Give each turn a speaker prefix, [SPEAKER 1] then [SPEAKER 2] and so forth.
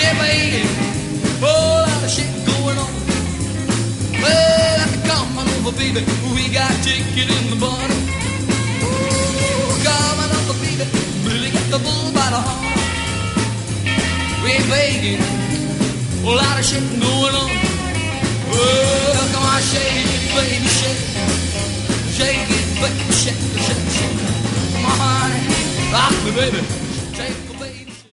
[SPEAKER 1] baby, whole lot of shit going on. Well, come on over, baby, we got chicken in the bottle. Ooh, come on over, baby, really got the bull by the horn. We're begging, a lot of shit going on. Well, come on, shake it, baby, shake it. Shake it, baby, shake it, shake it, shake it. Come on, honey, rock me, baby.